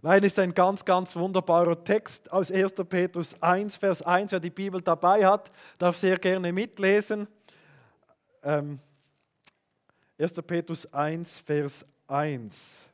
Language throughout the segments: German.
Nein, es ist ein ganz, ganz wunderbarer Text aus 1. Petrus 1, Vers 1. Wer die Bibel dabei hat, darf sehr gerne mitlesen. 1. Petrus 1, Vers 1.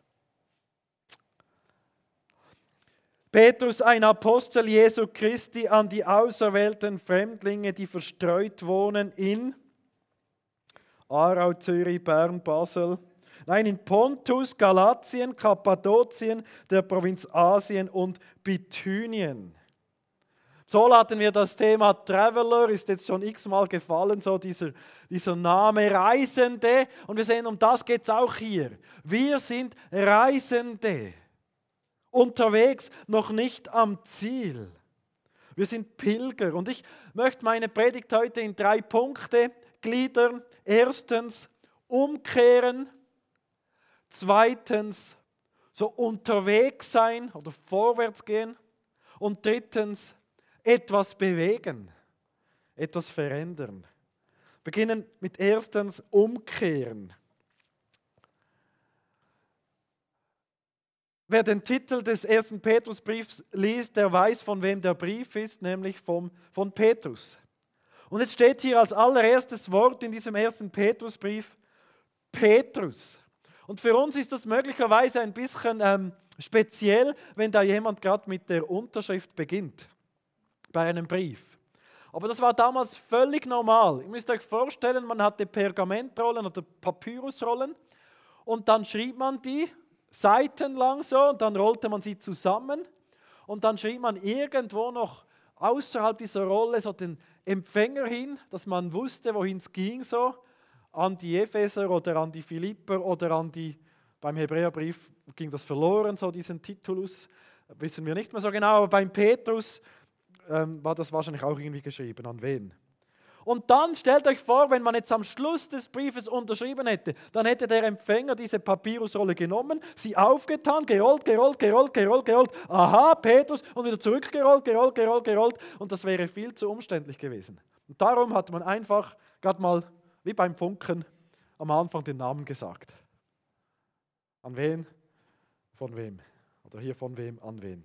Petrus, ein Apostel Jesu Christi, an die auserwählten Fremdlinge, die verstreut wohnen in Aarau, Zürich, Bern, Basel. Nein, in Pontus, Galatien, Kappadokien, der Provinz Asien und Bithynien. So hatten wir das Thema Traveler, ist jetzt schon x-mal gefallen, so dieser Name Reisende. Und wir sehen, um das geht es auch hier. Wir sind Reisende. Unterwegs, noch nicht am Ziel. Wir sind Pilger. Und ich möchte meine Predigt heute in 3 Punkte gliedern. Erstens, umkehren. Zweitens, so unterwegs sein oder vorwärts gehen. Und drittens, etwas bewegen, etwas verändern. Beginnen mit erstens, umkehren. Wer den Titel des 1. Petrusbriefs liest, der weiß, von wem der Brief ist, nämlich von Petrus. Und jetzt steht hier als allererstes Wort in diesem 1. Petrusbrief Petrus. Und für uns ist das möglicherweise ein bisschen speziell, wenn da jemand gerade mit der Unterschrift beginnt, bei einem Brief. Aber das war damals völlig normal. Ihr müsst euch vorstellen, man hatte Pergamentrollen oder Papyrusrollen und dann schrieb man die seitenlang so und dann rollte man sie zusammen und dann schrieb man irgendwo noch außerhalb dieser Rolle so den Empfänger hin, dass man wusste, wohin es ging, so an die Epheser oder an die Philipper oder beim Hebräerbrief ging das verloren, so diesen Titulus, wissen wir nicht mehr so genau, aber beim Petrus war das wahrscheinlich auch irgendwie geschrieben, an wen. Und dann stellt euch vor, wenn man jetzt am Schluss des Briefes unterschrieben hätte, dann hätte der Empfänger diese Papyrusrolle genommen, sie aufgetan, gerollt, aha, Petrus, und wieder zurückgerollt, und das wäre viel zu umständlich gewesen. Und darum hat man einfach, gerade mal wie beim Funken, am Anfang den Namen gesagt. An wen? Von wem? Oder hier von wem, an wen?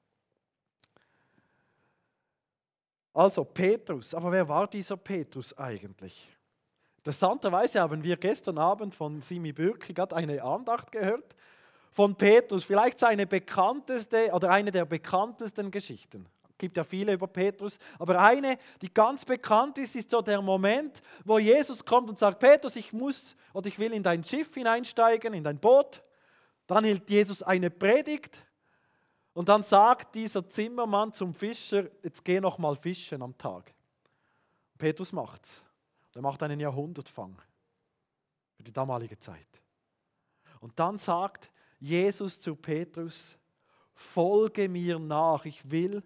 Also Petrus, aber wer war dieser Petrus eigentlich? Interessanterweise haben wir gestern Abend von Simi Bürki gerade eine Andacht gehört von Petrus, vielleicht seine bekannteste oder eine der bekanntesten Geschichten. Es gibt ja viele über Petrus, aber eine, die ganz bekannt ist, ist so der Moment, wo Jesus kommt und sagt, Petrus, ich will in dein Schiff hineinsteigen, in dein Boot. Dann hält Jesus eine Predigt. Und dann sagt dieser Zimmermann zum Fischer, jetzt geh noch mal fischen am Tag. Petrus macht's. Er macht einen Jahrhundertfang für die damalige Zeit. Und dann sagt Jesus zu Petrus, folge mir nach, ich will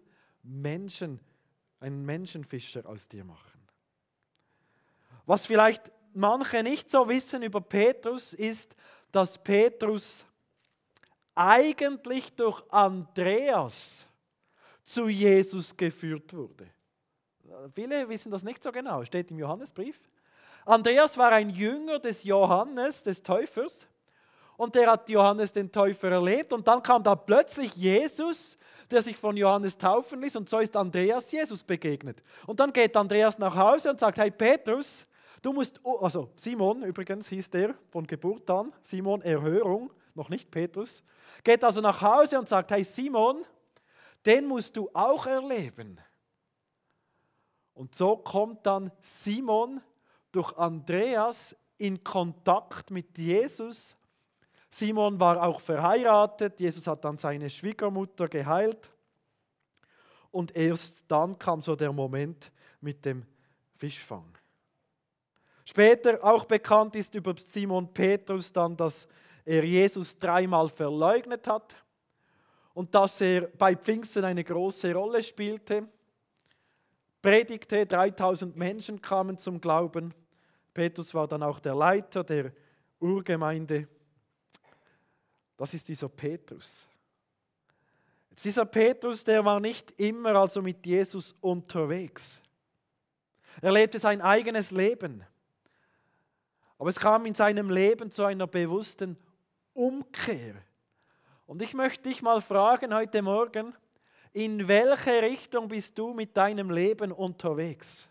einen Menschenfischer aus dir machen. Was vielleicht manche nicht so wissen über Petrus ist, dass Petrus eigentlich durch Andreas zu Jesus geführt wurde. Viele wissen das nicht so genau, steht im Johannesbrief. Andreas war ein Jünger des Johannes, des Täufers, und der hat Johannes den Täufer erlebt und dann kam da plötzlich Jesus, der sich von Johannes taufen ließ, und so ist Andreas Jesus begegnet. Und dann geht Andreas nach Hause und sagt, hey Petrus, also Simon übrigens hieß der von Geburt an, Simon Erhörung, noch nicht Petrus, geht also nach Hause und sagt, hey Simon, den musst du auch erleben. Und so kommt dann Simon durch Andreas in Kontakt mit Jesus. Simon war auch verheiratet, Jesus hat dann seine Schwiegermutter geheilt und erst dann kam so der Moment mit dem Fischfang. Später auch bekannt ist über Simon Petrus dann, dass er Jesus 3-mal verleugnet hat und dass er bei Pfingsten eine große Rolle spielte, predigte, 3000 Menschen kamen zum Glauben. Petrus war dann auch der Leiter der Urgemeinde. Das ist dieser Petrus. Jetzt dieser Petrus, der war nicht immer also mit Jesus unterwegs. Er lebte sein eigenes Leben. Aber es kam in seinem Leben zu einer bewussten Umkehr. Und ich möchte dich mal fragen heute Morgen, in welche Richtung bist du mit deinem Leben unterwegs?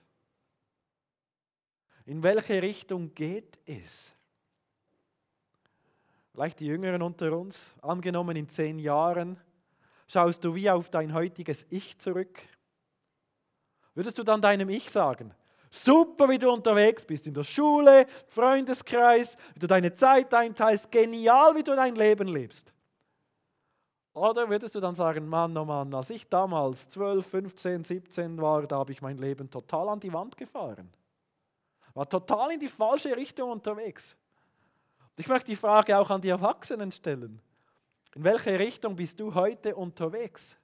In welche Richtung geht es? Vielleicht die Jüngeren unter uns, angenommen in 10 Jahren, schaust du wie auf dein heutiges Ich zurück? Würdest du dann deinem Ich sagen, super, wie du unterwegs bist, in der Schule, Freundeskreis, wie du deine Zeit einteilst, genial, wie du dein Leben lebst? Oder würdest du dann sagen, Mann, oh Mann, als ich damals 12, 15, 17 war, da habe ich mein Leben total an die Wand gefahren. War total in die falsche Richtung unterwegs. Ich möchte die Frage auch an die Erwachsenen stellen. In welche Richtung bist du heute unterwegs?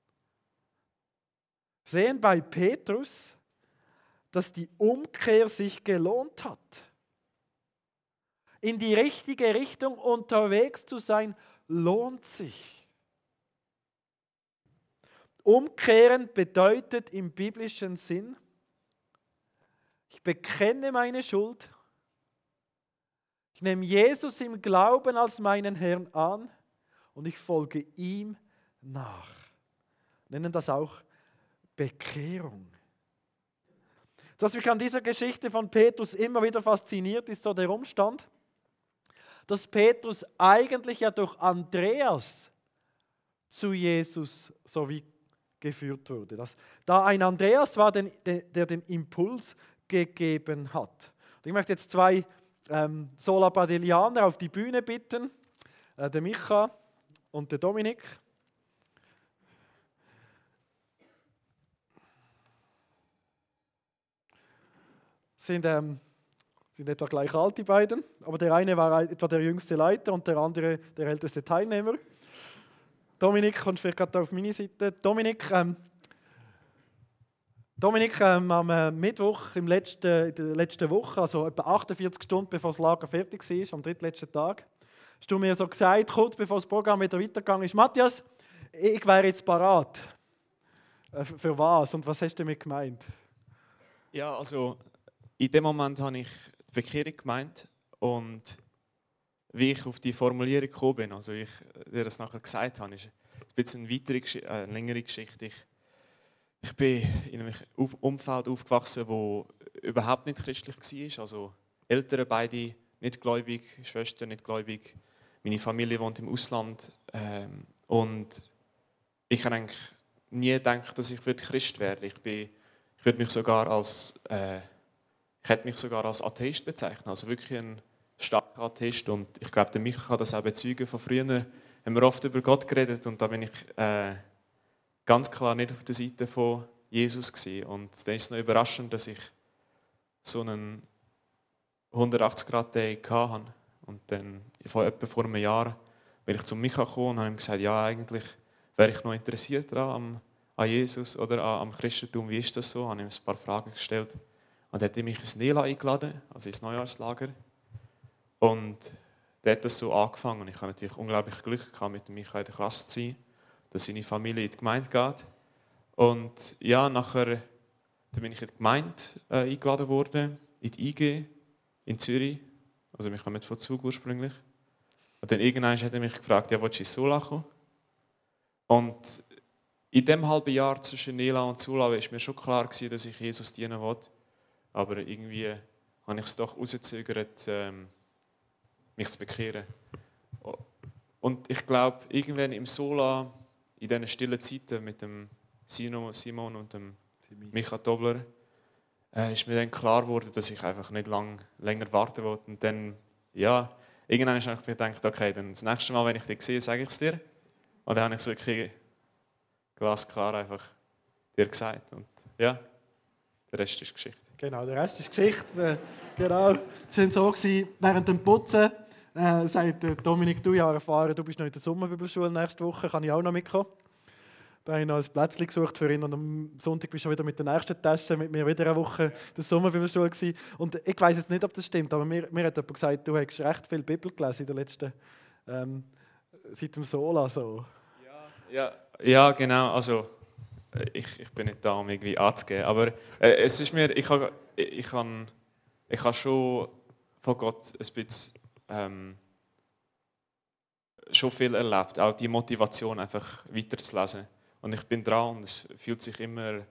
Wir sehen bei Petrus, dass die Umkehr sich gelohnt hat. In die richtige Richtung unterwegs zu sein, lohnt sich. Umkehren bedeutet im biblischen Sinn, ich bekenne meine Schuld, ich nehme Jesus im Glauben als meinen Herrn an und ich folge ihm nach. Wir nennen das auch Bekehrung. Was mich an dieser Geschichte von Petrus immer wieder fasziniert, ist so der Umstand, dass Petrus eigentlich ja durch Andreas zu Jesus so wie geführt wurde. Dass da ein Andreas war, der den Impuls gegeben hat. Und ich möchte jetzt 2 Solabadelianer auf die Bühne bitten, der Micha und der Dominik. Sind etwa gleich alt, die beiden, aber der eine war etwa der jüngste Leiter und der andere der älteste Teilnehmer. Dominik, kommt vielleicht gerade auf meine Seite. Dominik, am Mittwoch in der letzten Woche, also etwa 48 Stunden bevor das Lager fertig war, am drittletzten Tag, hast du mir so gesagt, kurz bevor das Programm wieder weitergegangen ist, Matthias, ich wäre jetzt parat. Für was und was hast du damit gemeint? Ja, also in dem Moment habe ich die Bekehrung gemeint und wie ich auf die Formulierung gekommen bin, also wie ich dir das nachher gesagt habe, ist ein bisschen eine längere Geschichte. Ich bin in einem Umfeld aufgewachsen, wo überhaupt nicht christlich war. Also Eltern beide nicht gläubig, Schwestern nicht gläubig. Meine Familie wohnt im Ausland. Und ich habe eigentlich nie gedacht, dass ich Christ werde. Ich hätte mich sogar als Atheist bezeichnen. Also wirklich ein starker Atheist. Und ich glaube, der Micha kann das auch bezeugen. Von früher haben wir oft über Gott geredet und da bin ich ganz klar nicht auf der Seite von Jesus gewesen. Und dann ist es noch überraschend, dass ich so einen 180-Grad-Dreh hatte. Und dann etwa vor einem Jahr bin ich zum Micha gekommen und habe ihm gesagt, ja, eigentlich wäre ich noch interessiert an Jesus oder am Christentum. Wie ist das so? Ich habe ihm ein paar Fragen gestellt. Und dann hat er mich ins Nela eingeladen, also ins Neujahrslager. Und da hat das so angefangen. Und ich habe natürlich unglaublich Glück gehabt, mit dem Micha in der Klasse zu sein, dass seine Familie in die Gemeinde geht. Und ja, nachher dann bin ich in die Gemeinde eingeladen worden, in die IG in Zürich. Also wir kommen von Zug ursprünglich. Und dann irgendwann hat er mich gefragt, ja, willst du in Sula kommen? Und in dem halben Jahr zwischen Nela und Sula war mir schon klar gewesen, dass ich Jesus dienen will. Aber irgendwie habe ich es doch rausgezögert, mich zu bekehren. Und ich glaube, irgendwann im Sola, in diesen stillen Zeiten mit dem Simon und dem Micha Tobler, ist mir dann klar geworden, dass ich einfach nicht länger warten wollte. Und dann, ja, irgendwann habe ich gedacht, okay, dann das nächste Mal, wenn ich dich sehe, sage ich es dir. Und dann habe ich es wirklich glasklar einfach dir gesagt. Und ja, der Rest ist Geschichte. Genau, der Rest ist Geschichte. Genau. Es war so, während dem Putzen sagt Dominik, du ja erfahren, du bist noch in der Sommerbibelschule nächste Woche, kann ich auch noch mitkommen. Da habe ich noch ein Plätzchen gesucht für ihn und am Sonntag bist du wieder mit der nächsten Tasche mit mir wieder eine Woche in der Sommerbibelschule gewesen. Und ich weiss jetzt nicht, ob das stimmt, aber mir hat jemand gesagt, du hast recht viel Bibel gelesen in der letzten, seit dem Sola. So. Ja, genau, also ich bin nicht da, um irgendwie anzugeben, aber es ist mir, ich habe schon von Gott ein bisschen schon viel erlebt, auch die Motivation einfach weiterzulesen. Und ich bin dran und es fühlt sich immer,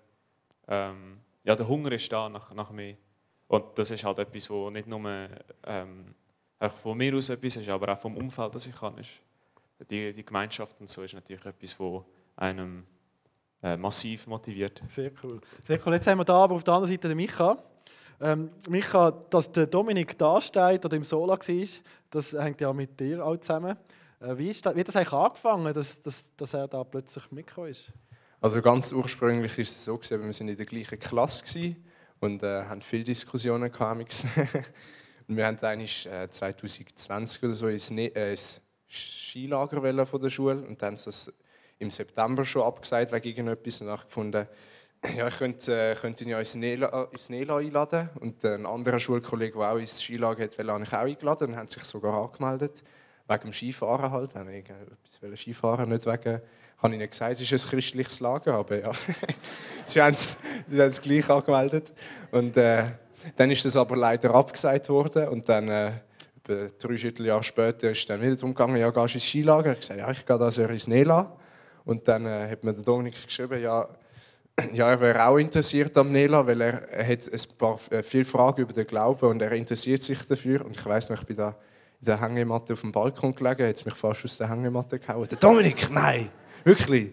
ja, der Hunger ist da nach mehr. Und das ist halt etwas, wo nicht nur auch von mir aus etwas ist, aber auch vom Umfeld, das ich habe. Die Gemeinschaft und so ist natürlich etwas, wo einem massiv motiviert. Sehr cool. Sehr cool. Jetzt haben wir da aber auf der anderen Seite den Micha. Micha, dass der Dominik da steht oder im Sola war, das hängt ja mit dir auch zusammen. Wie hat das eigentlich angefangen, dass er da plötzlich mitgekommen ist? Also ganz ursprünglich war es so, wir waren in der gleichen Klasse und hatten viele Diskussionen gehabt. Und wir haben eigentlich 2020 oder so ins Skilager von der Schule und dann haben sie das im September schon abgesagt wegen irgendetwas und nachgefunden, ja, ich könnte ihn ja ins Nela einladen. Und ein anderer Schulkollege, der auch ins Skilager wollte, habe ich auch eingeladen und haben sich sogar angemeldet. Wegen dem Skifahren halt. Ich wollte Skifahren, nicht wegen, habe ich nicht gesagt, es ist ein christliches Lager, aber ja. sie haben es gleich angemeldet. Und dann ist das aber leider abgesagt worden. Und dann, etwa 3 Jahre später, ist dann wieder darum gegangen, ja, gehst du ins Skilager? Ich habe gesagt, ja, ich gehe da ins Nela. Und dann hat mir der Dominik geschrieben, ja, er wäre auch interessiert am Nela, weil er hat viele Fragen über den Glauben und er interessiert sich dafür. Und ich weiss noch, ich bin da in der Hängematte auf dem Balkon gelegen, hat mich fast aus der Hängematte gehauen. Der Dominik, nein, wirklich.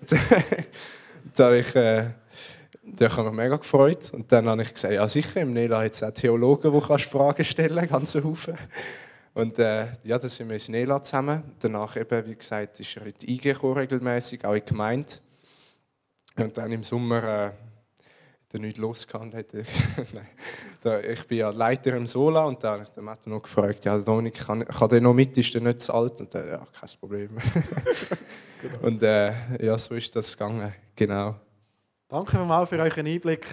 Da habe ich mich mega gefreut. Und dann habe ich gesagt, ja sicher, im Nela hat es auch Theologen, die Fragen stellen kannst, ganzen Haufen. Und ja, dann sind wir ins Nela zusammen. Danach eben, wie gesagt, ist er in die IG regelmäßig, auch in die Gemeinde. Und dann im Sommer hat er nichts losgehabt. Ich bin ja Leiter im Sola und dann hat er noch gefragt, ja, Dominik, kann der noch mit, ist der nicht zu alt? Und dann, ja, kein Problem. Genau. Und ja, so ist das gegangen, genau. Danke vielmals für euren Einblick.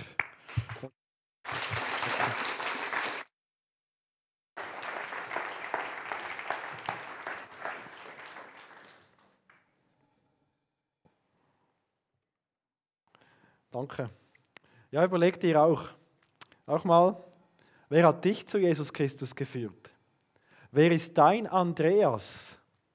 Danke. Ja, überleg dir auch mal, wer hat dich zu Jesus Christus geführt? Wer ist dein Andreas?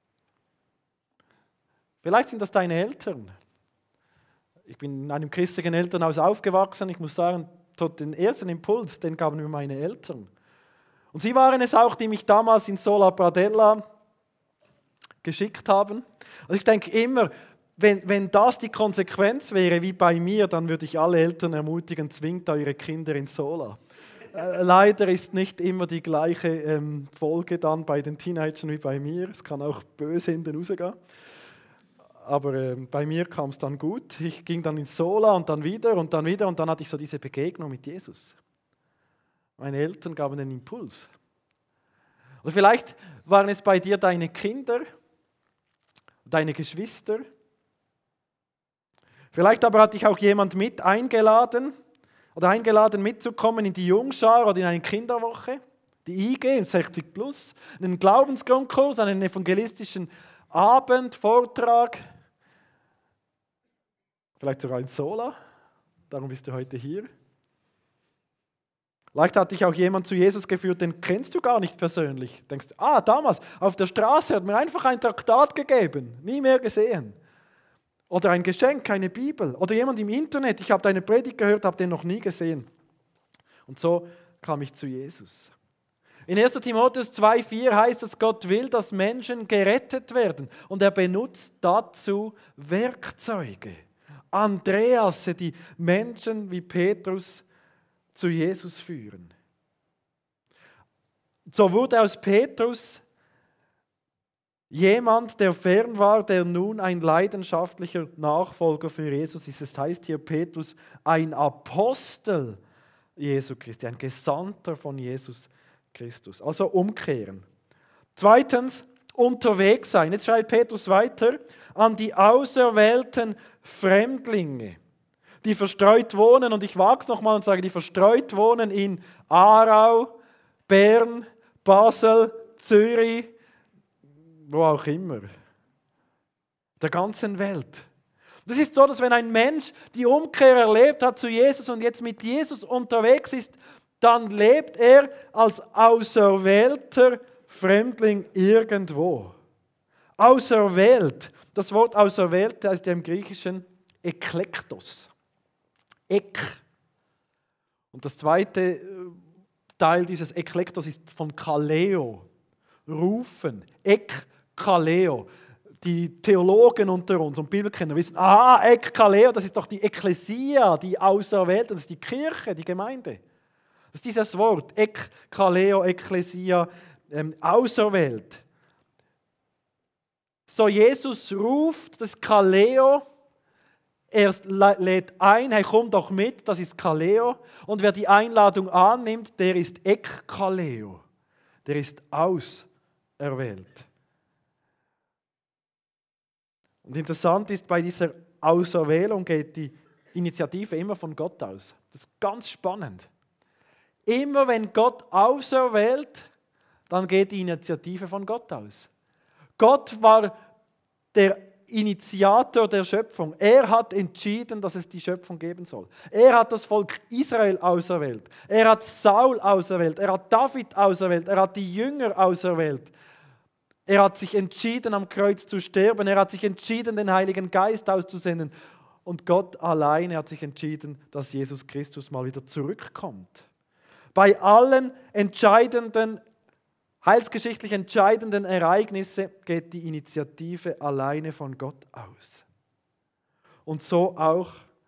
Vielleicht sind das deine Eltern. Ich bin in einem christlichen Elternhaus aufgewachsen. Ich muss sagen, den ersten Impuls, den gaben mir meine Eltern. Und sie waren es auch, die mich damals in Sola Pradella geschickt haben. Also ich denke immer, wenn das die Konsequenz wäre, wie bei mir, dann würde ich alle Eltern ermutigen, zwingt eure Kinder in Sola. Leider ist nicht immer die gleiche Folge dann bei den Teenagern wie bei mir. Es kann auch böse hinten rausgehen. Aber bei mir kam es dann gut. Ich ging dann in Sola und dann wieder und dann wieder und dann hatte ich so diese Begegnung mit Jesus. Meine Eltern gaben den Impuls. Oder vielleicht waren es bei dir deine Kinder, deine Geschwister. Vielleicht aber hat dich auch jemand mit eingeladen mitzukommen in die Jungschar oder in eine Kinderwoche, die IG, 60 plus, einen Glaubensgrundkurs, einen evangelistischen Abend, Vortrag, vielleicht sogar in Sola, darum bist du heute hier. Vielleicht hat dich auch jemand zu Jesus geführt, den kennst du gar nicht persönlich. Du denkst, damals auf der Straße hat mir einfach ein Traktat gegeben, nie mehr gesehen. Oder ein Geschenk, eine Bibel. Oder jemand im Internet, ich habe deine Predigt gehört, habe den noch nie gesehen. Und so kam ich zu Jesus. In 1. Timotheus 2,4 heißt es, Gott will, dass Menschen gerettet werden. Und er benutzt dazu Werkzeuge. Andreas, die Menschen wie Petrus zu Jesus führen. So wurde aus Petrus jemand, der fern war, der nun ein leidenschaftlicher Nachfolger für Jesus ist. Es heißt hier Petrus, ein Apostel Jesu Christi, ein Gesandter von Jesus Christus. Also umkehren. Zweitens, unterwegs sein. Jetzt schreibt Petrus weiter, an die auserwählten Fremdlinge, die verstreut wohnen, und ich wage es nochmal und sage, die verstreut wohnen in Aarau, Bern, Basel, Zürich, wo auch immer, der ganzen Welt. Das ist so, dass wenn ein Mensch die Umkehr erlebt hat zu Jesus und jetzt mit Jesus unterwegs ist, dann lebt er als auserwählter Fremdling irgendwo. Auserwählt. Das Wort auserwählt heißt ja im Griechischen Eklektos. Und das zweite Teil dieses Eklektos ist von Kaleo. Rufen. Kaleo. Die Theologen unter uns und Bibelkenner wissen, Kaleo, das ist doch die Ekklesia, die Auserwählte, das ist die Kirche, die Gemeinde. Das ist dieses Wort, Kaleo, Ekklesia, auserwählt. So, Jesus ruft das Kaleo, er lädt ein, hey, komm doch mit, das ist Kaleo. Und wer die Einladung annimmt, der ist Kaleo, der ist auserwählt. Und interessant ist, bei dieser Auserwählung geht die Initiative immer von Gott aus. Das ist ganz spannend. Immer wenn Gott auserwählt, dann geht die Initiative von Gott aus. Gott war der Initiator der Schöpfung. Er hat entschieden, dass es die Schöpfung geben soll. Er hat das Volk Israel auserwählt. Er hat Saul auserwählt. Er hat David auserwählt. Er hat die Jünger auserwählt. Er hat sich entschieden, am Kreuz zu sterben. Er hat sich entschieden, den Heiligen Geist auszusenden. Und Gott alleine hat sich entschieden, dass Jesus Christus mal wieder zurückkommt. Bei allen entscheidenden, heilsgeschichtlich entscheidenden Ereignissen geht die Initiative alleine von Gott aus. Und so auch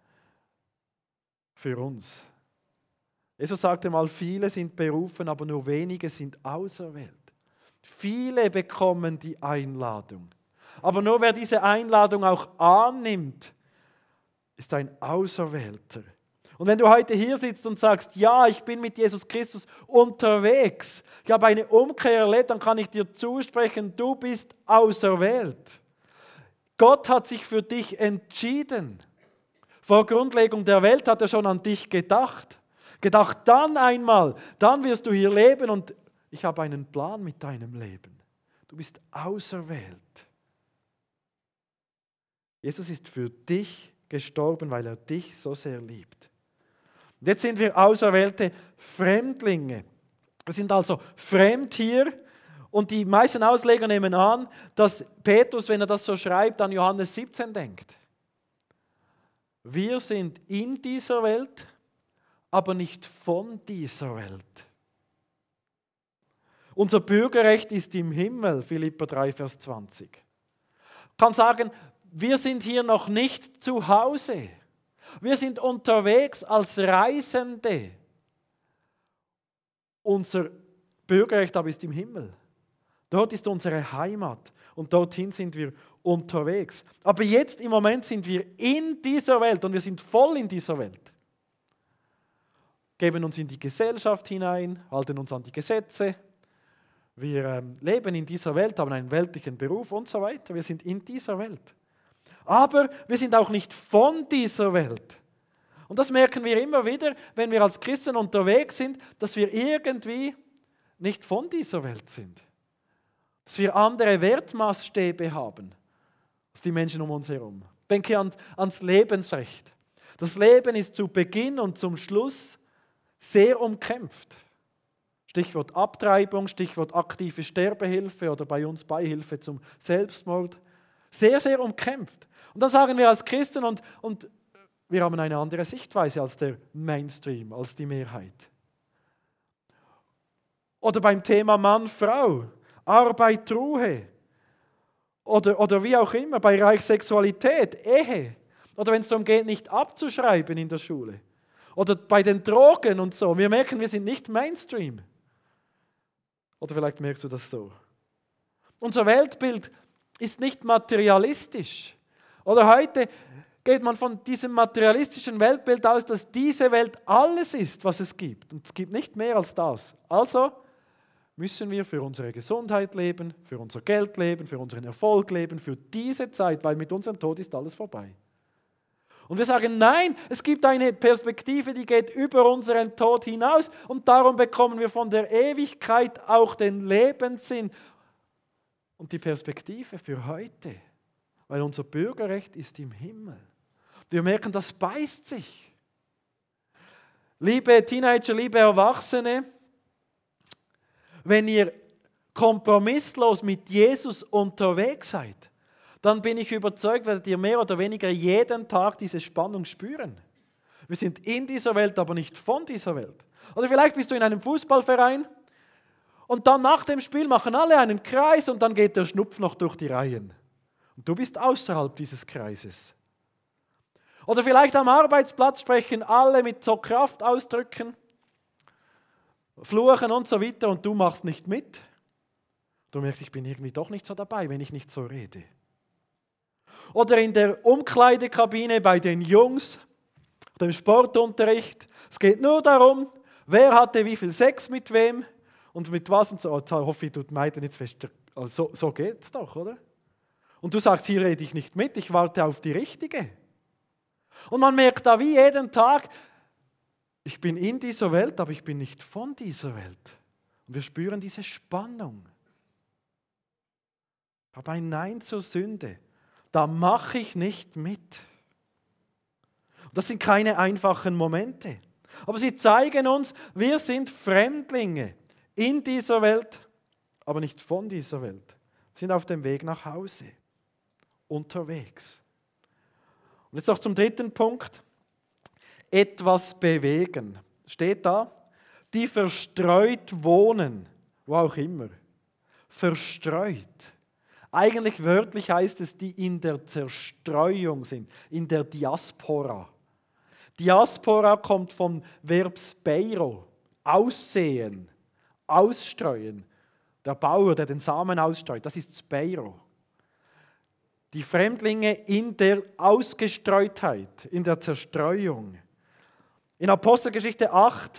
für uns. Jesus sagte mal, viele sind berufen, aber nur wenige sind auserwählt. Viele bekommen die Einladung. Aber nur wer diese Einladung auch annimmt, ist ein Auserwählter. Und wenn du heute hier sitzt und sagst, ja, ich bin mit Jesus Christus unterwegs, ich habe eine Umkehr erlebt, dann kann ich dir zusprechen, du bist auserwählt. Gott hat sich für dich entschieden. Vor Grundlegung der Welt hat er schon an dich gedacht. Gedacht, dann einmal, dann wirst du hier leben und ich habe einen Plan mit deinem Leben. Du bist auserwählt. Jesus ist für dich gestorben, weil er dich so sehr liebt. Und jetzt sind wir auserwählte Fremdlinge. Wir sind also fremd hier und die meisten Ausleger nehmen an, dass Petrus, wenn er das so schreibt, an Johannes 17 denkt. Wir sind in dieser Welt, aber nicht von dieser Welt. Unser Bürgerrecht ist im Himmel, Philipper 3, Vers 20. Ich kann sagen, wir sind hier noch nicht zu Hause. Wir sind unterwegs als Reisende. Unser Bürgerrecht aber ist im Himmel. Dort ist unsere Heimat und dorthin sind wir unterwegs. Aber jetzt im Moment sind wir in dieser Welt und wir sind voll in dieser Welt. Geben uns in die Gesellschaft hinein, halten uns an die Gesetze. Wir leben in dieser Welt, haben einen weltlichen Beruf und so weiter. Wir sind in dieser Welt. Aber wir sind auch nicht von dieser Welt. Und das merken wir immer wieder, wenn wir als Christen unterwegs sind, dass wir irgendwie nicht von dieser Welt sind. Dass wir andere Wertmaßstäbe haben als die Menschen um uns herum. Denke ans Lebensrecht. Das Leben ist zu Beginn und zum Schluss sehr umkämpft. Stichwort Abtreibung, Stichwort aktive Sterbehilfe oder bei uns Beihilfe zum Selbstmord. Sehr, sehr umkämpft. Und dann sagen wir als Christen, und wir haben eine andere Sichtweise als der Mainstream, als die Mehrheit. Oder beim Thema Mann, Frau, Arbeit, Ruhe. Oder wie auch immer, bei Bereich Sexualität, Ehe. Oder wenn es darum geht, nicht abzuschreiben in der Schule. Oder bei den Drogen und so. Wir merken, wir sind nicht Mainstream. Oder vielleicht merkst du das so. Unser Weltbild ist nicht materialistisch. Oder heute geht man von diesem materialistischen Weltbild aus, dass diese Welt alles ist, was es gibt. Und es gibt nicht mehr als das. Also müssen wir für unsere Gesundheit leben, für unser Geld leben, für unseren Erfolg leben, für diese Zeit, weil mit unserem Tod ist alles vorbei. Und wir sagen, nein, es gibt eine Perspektive, die geht über unseren Tod hinaus und darum bekommen wir von der Ewigkeit auch den Lebenssinn und die Perspektive für heute, weil unser Bürgerrecht ist im Himmel. Wir merken, das beißt sich. Liebe Teenager, liebe Erwachsene, wenn ihr kompromisslos mit Jesus unterwegs seid, dann bin ich überzeugt, werdet ihr mehr oder weniger jeden Tag diese Spannung spüren. Wir sind in dieser Welt, aber nicht von dieser Welt. Oder vielleicht bist du in einem Fußballverein und dann nach dem Spiel machen alle einen Kreis und dann geht der Schnupf noch durch die Reihen. Und du bist außerhalb dieses Kreises. Oder vielleicht am Arbeitsplatz sprechen alle mit so Kraftausdrücken, Fluchen und so weiter und du machst nicht mit. Du merkst, ich bin irgendwie doch nicht so dabei, wenn ich nicht so rede. Oder in der Umkleidekabine bei den Jungs, dem Sportunterricht. Es geht nur darum, wer hatte wie viel Sex mit wem und mit was und so. Jetzt hoffe ich, du meidest jetzt fest. Also so geht es doch, oder? Und du sagst, hier rede ich nicht mit, ich warte auf die Richtige. Und man merkt da wie jeden Tag, ich bin in dieser Welt, aber ich bin nicht von dieser Welt. Und wir spüren diese Spannung. Aber ein Nein zur Sünde, da mache ich nicht mit. Das sind keine einfachen Momente. Aber sie zeigen uns, wir sind Fremdlinge in dieser Welt, aber nicht von dieser Welt. Wir sind auf dem Weg nach Hause, unterwegs. Und jetzt noch zum dritten Punkt. Etwas bewegen. Steht da, die verstreut wohnen, wo auch immer. Verstreut. Eigentlich wörtlich heißt es, die in der Zerstreuung sind, in der Diaspora. Diaspora kommt vom Verb speiro, aussehen, ausstreuen. Der Bauer, der den Samen ausstreut, das ist speiro. Die Fremdlinge in der Ausgestreutheit, in der Zerstreuung. In Apostelgeschichte 8,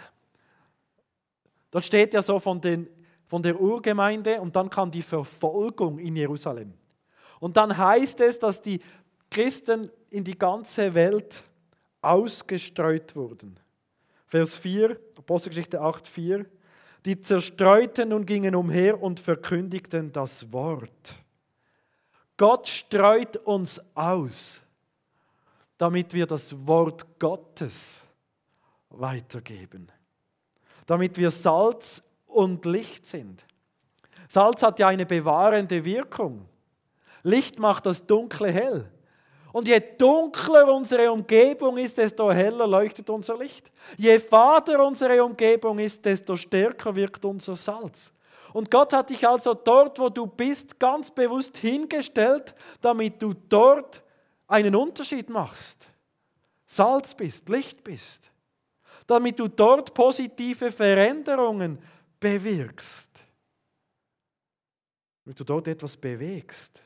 dort steht ja so von der Urgemeinde und dann kam die Verfolgung in Jerusalem. Und dann heißt es, dass die Christen in die ganze Welt ausgestreut wurden. Vers 4, Apostelgeschichte 8, 4. Die Zerstreuten nun gingen umher und verkündigten das Wort. Gott streut uns aus, damit wir das Wort Gottes weitergeben. Damit wir Salz und Licht sind. Salz hat ja eine bewahrende Wirkung. Licht macht das Dunkle hell. Und je dunkler unsere Umgebung ist, desto heller leuchtet unser Licht. Je fader unsere Umgebung ist, desto stärker wirkt unser Salz. Und Gott hat dich also dort, wo du bist, ganz bewusst hingestellt, damit du dort einen Unterschied machst. Salz bist, Licht bist. Damit du dort positive Veränderungen bewirkst. Damit du dort etwas bewegst.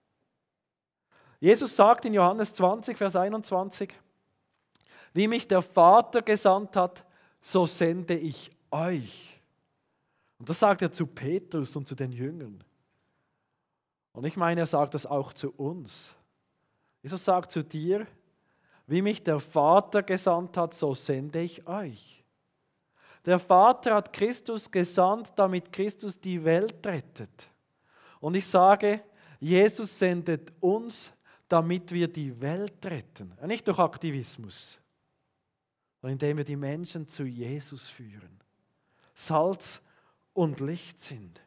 Jesus sagt in Johannes 20, Vers 21, wie mich der Vater gesandt hat, so sende ich euch. Und das sagt er zu Petrus und zu den Jüngern. Und ich meine, er sagt das auch zu uns. Jesus sagt zu dir, wie mich der Vater gesandt hat, so sende ich euch. Der Vater hat Christus gesandt, damit Christus die Welt rettet. Und ich sage, Jesus sendet uns, damit wir die Welt retten. Nicht durch Aktivismus, sondern indem wir die Menschen zu Jesus führen. Salz und Licht sind.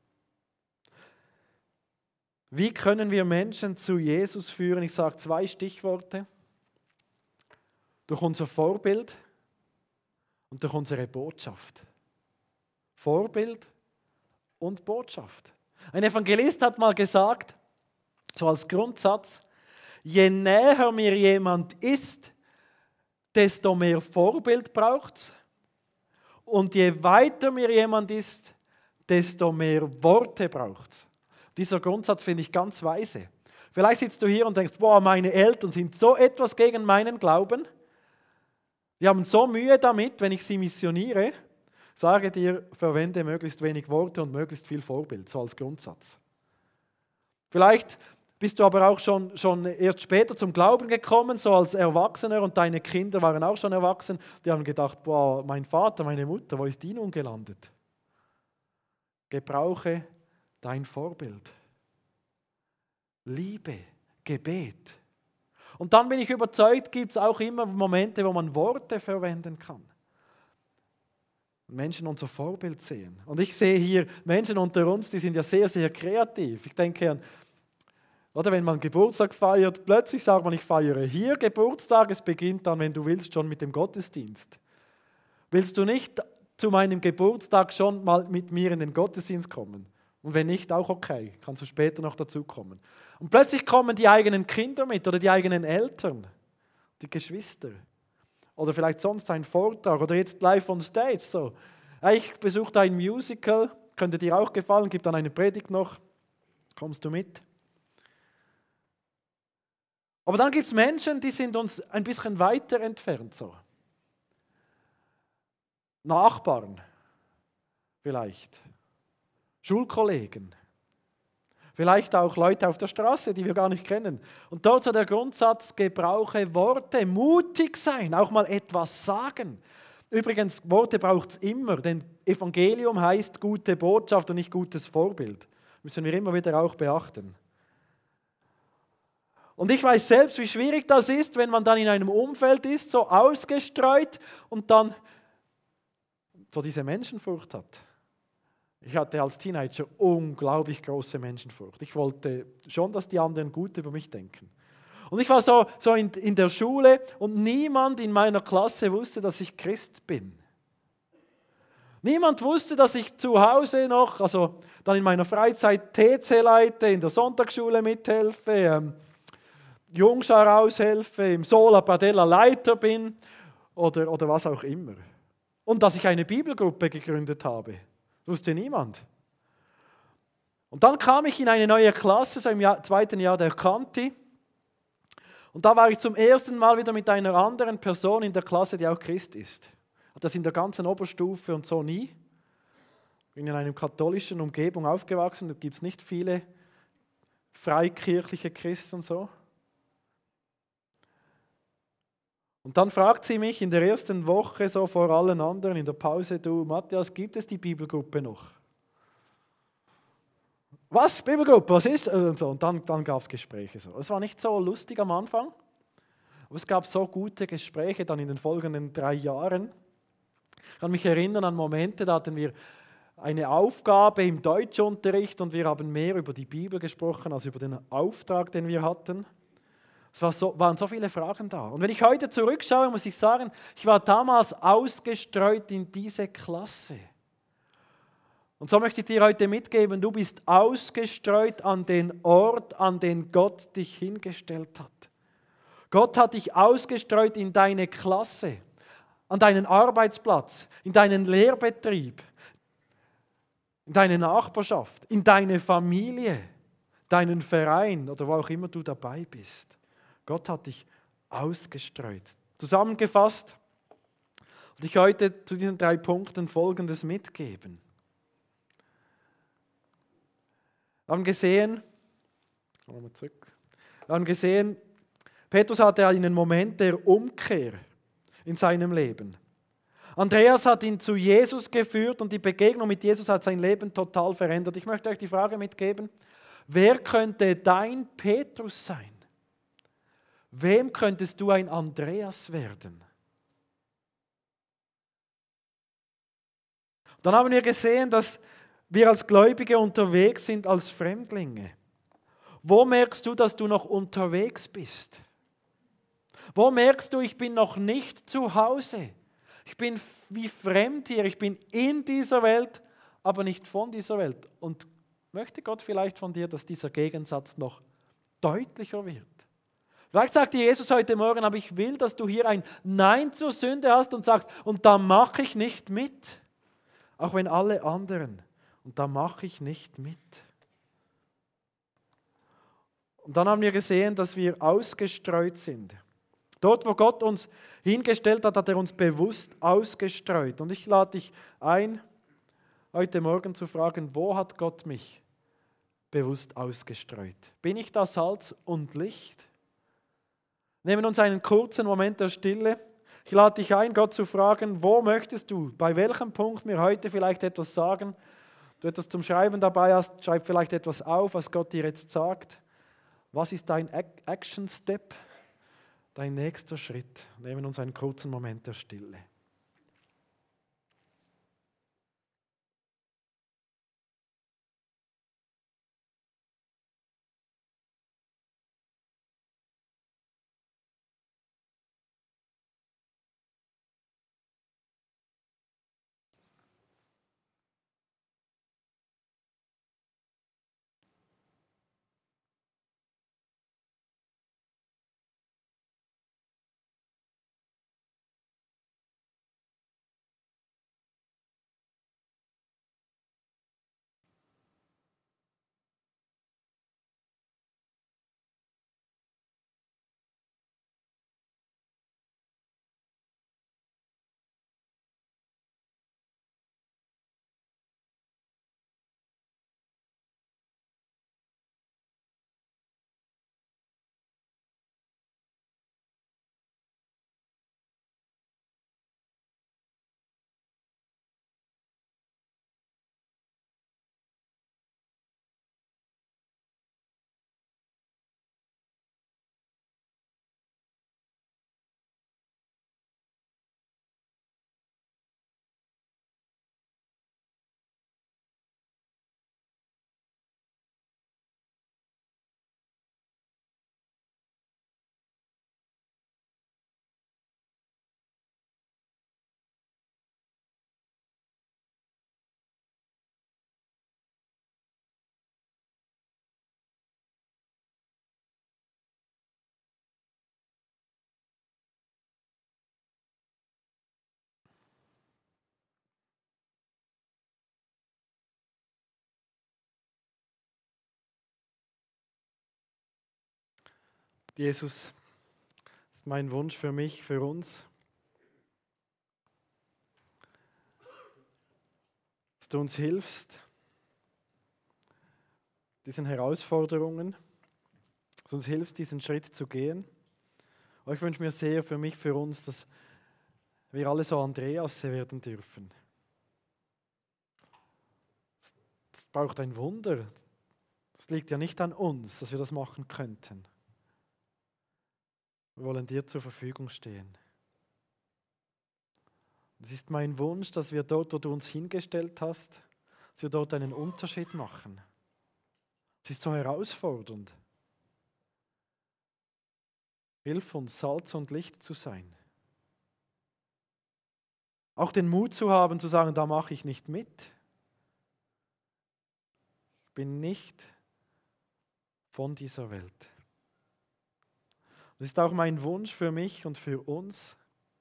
Wie können wir Menschen zu Jesus führen? Ich sage 2 Stichworte. Durch unser Vorbild und durch unsere Botschaft. Vorbild und Botschaft. Ein Evangelist hat mal gesagt, so als Grundsatz, je näher mir jemand ist, desto mehr Vorbild braucht es. Und je weiter mir jemand ist, desto mehr Worte braucht es. Dieser Grundsatz finde ich ganz weise. Vielleicht sitzt du hier und denkst, boah, meine Eltern sind so etwas gegen meinen Glauben. Die haben so Mühe damit, wenn ich sie missioniere. Sage dir, verwende möglichst wenig Worte und möglichst viel Vorbild, so als Grundsatz. Vielleicht bist du aber auch schon erst später zum Glauben gekommen, so als Erwachsener, und deine Kinder waren auch schon erwachsen. Die haben gedacht, boah, mein Vater, meine Mutter, wo ist die nun gelandet? Gebrauche dein Vorbild. Liebe, Gebet. Und dann bin ich überzeugt, gibt es auch immer Momente, wo man Worte verwenden kann. Menschen unser Vorbild sehen. Und ich sehe hier Menschen unter uns, die sind ja sehr, sehr kreativ. Ich denke an, oder wenn man Geburtstag feiert, plötzlich sagt man, ich feiere hier Geburtstag, es beginnt dann, wenn du willst, schon mit dem Gottesdienst. Willst du nicht zu meinem Geburtstag schon mal mit mir in den Gottesdienst kommen? Und wenn nicht, auch okay, kannst du später noch dazukommen. Und plötzlich kommen die eigenen Kinder mit oder die eigenen Eltern, die Geschwister. Oder vielleicht sonst ein Vortrag oder jetzt live on stage. So. Ich besuche ein Musical, könnte dir auch gefallen, gibt dann eine Predigt noch, kommst du mit? Aber dann gibt es Menschen, die sind uns ein bisschen weiter entfernt. So. Nachbarn vielleicht, Schulkollegen, vielleicht auch Leute auf der Straße, die wir gar nicht kennen. Und dort so der Grundsatz, gebrauche Worte, mutig sein, auch mal etwas sagen. Übrigens, Worte braucht es immer, denn Evangelium heißt gute Botschaft und nicht gutes Vorbild. Müssen wir immer wieder auch beachten. Und ich weiß selbst, wie schwierig das ist, wenn man dann in einem Umfeld ist, so ausgestreut und dann so diese Menschenfurcht hat. Ich hatte als Teenager unglaublich große Menschenfurcht. Ich wollte schon, dass die anderen gut über mich denken. Und ich war so in der Schule und niemand in meiner Klasse wusste, dass ich Christ bin. Niemand wusste, dass ich zu Hause noch, also dann in meiner Freizeit TC leite, in der Sonntagsschule mithelfe, Jungschar aushelfe, im Sola Padella Leiter bin oder was auch immer. Und dass ich eine Bibelgruppe gegründet habe. Wusste niemand. Und dann kam ich in eine neue Klasse, so im zweiten Jahr der Kanti. Und da war ich zum ersten Mal wieder mit einer anderen Person in der Klasse, die auch Christ ist. Das in der ganzen Oberstufe und so nie. Ich bin in einer katholischen Umgebung aufgewachsen, da gibt es nicht viele freikirchliche Christen so. Und dann fragt sie mich in der ersten Woche, so vor allen anderen in der Pause, du Matthias, gibt es die Bibelgruppe noch? Was, Bibelgruppe, was ist? Und dann gab es Gespräche. So. Es war nicht so lustig am Anfang, aber es gab so gute Gespräche dann in den folgenden 3 Jahren. Ich kann mich erinnern an Momente, da hatten wir eine Aufgabe im Deutschunterricht und wir haben mehr über die Bibel gesprochen als über den Auftrag, den wir hatten. Es waren so viele Fragen da. Und wenn ich heute zurückschaue, muss ich sagen, ich war damals ausgestreut in diese Klasse. Und so möchte ich dir heute mitgeben, du bist ausgestreut an den Ort, an den Gott dich hingestellt hat. Gott hat dich ausgestreut in deine Klasse, an deinen Arbeitsplatz, in deinen Lehrbetrieb, in deine Nachbarschaft, in deine Familie, deinen Verein oder wo auch immer du dabei bist. Gott hat dich ausgestreut. Zusammengefasst will ich heute zu diesen 3 Punkten Folgendes mitgeben. Wir haben gesehen, Petrus hatte einen Moment der Umkehr in seinem Leben. Andreas hat ihn zu Jesus geführt und die Begegnung mit Jesus hat sein Leben total verändert. Ich möchte euch die Frage mitgeben, wer könnte dein Petrus sein? Wem könntest du ein Andreas werden? Dann haben wir gesehen, dass wir als Gläubige unterwegs sind als Fremdlinge. Wo merkst du, dass du noch unterwegs bist? Wo merkst du, ich bin noch nicht zu Hause? Ich bin wie fremd hier, ich bin in dieser Welt, aber nicht von dieser Welt. Und möchte Gott vielleicht von dir, dass dieser Gegensatz noch deutlicher wird? Vielleicht sagt dir Jesus heute Morgen, aber ich will, dass du hier ein Nein zur Sünde hast und sagst, und da mache ich nicht mit. Auch wenn alle anderen, und da mache ich nicht mit. Und dann haben wir gesehen, dass wir ausgestreut sind. Dort, wo Gott uns hingestellt hat, hat er uns bewusst ausgestreut. Und ich lade dich ein, heute Morgen zu fragen, wo hat Gott mich bewusst ausgestreut? Bin ich da Salz und Licht? Nehmen uns einen kurzen Moment der Stille. Ich lade dich ein, Gott zu fragen, wo möchtest du, bei welchem Punkt mir heute vielleicht etwas sagen? Du etwas zum Schreiben dabei hast, schreib vielleicht etwas auf, was Gott dir jetzt sagt. Was ist dein Action Step? Dein nächster Schritt. Nehmen uns einen kurzen Moment der Stille. Jesus, das ist mein Wunsch für mich, für uns, dass du uns hilfst, diesen Herausforderungen, dass du uns hilfst, diesen Schritt zu gehen. Und ich wünsche mir sehr für mich, für uns, dass wir alle so Andreas werden dürfen. Es braucht ein Wunder. Es liegt ja nicht an uns, dass wir das machen könnten. Wir wollen dir zur Verfügung stehen. Es ist mein Wunsch, dass wir dort, wo du uns hingestellt hast, dass wir dort einen Unterschied machen. Es ist so herausfordernd. Hilf uns, Salz und Licht zu sein. Auch den Mut zu haben, zu sagen, da mache ich nicht mit. Ich bin nicht von dieser Welt. Das ist auch mein Wunsch für mich und für uns,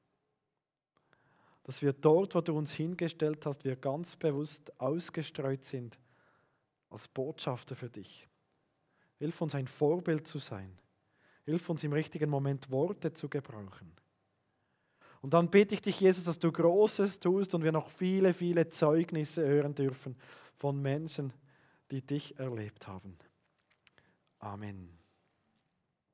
dass wir dort, wo du uns hingestellt hast, wir ganz bewusst ausgestreut sind als Botschafter für dich. Hilf uns, ein Vorbild zu sein. Hilf uns, im richtigen Moment Worte zu gebrauchen. Und dann bitte ich dich, Jesus, dass du Großes tust und wir noch viele, viele Zeugnisse hören dürfen von Menschen, die dich erlebt haben. Amen.